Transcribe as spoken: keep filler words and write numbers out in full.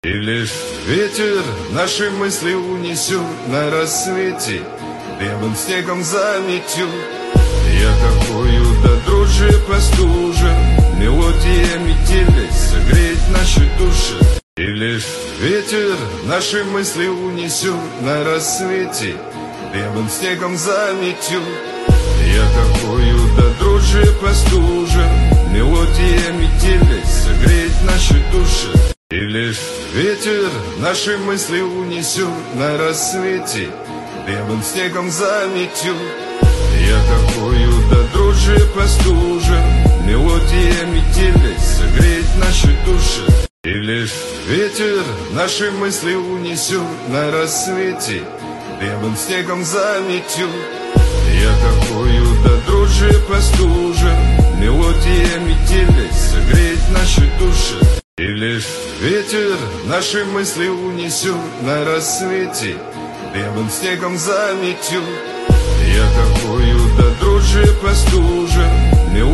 И лишь ветер наши мысли унесет на рассвете, белым снегом заметет. Я такую до дрожи простужен, мелодия метели согреть наши души. И лишь ветер наши мысли унесет на рассвете, белым снегом заметет. Я такую до дрожи простужен, мелодия метели согреть наши души. И лишь ветер наши мысли унесет на рассвете, белым снегом заметет. Я такую до дрожи простужен, мелодия метели согреть наши души. И лишь ветер наши мысли унесет на рассвете, белым снегом заметет. Я такую до дрожи простужен, мелодия метели согреть наши души. И лишь ветер наши мысли унесет на рассвете, белым снегом заметет. Я такую до дрожи простужен, мелодия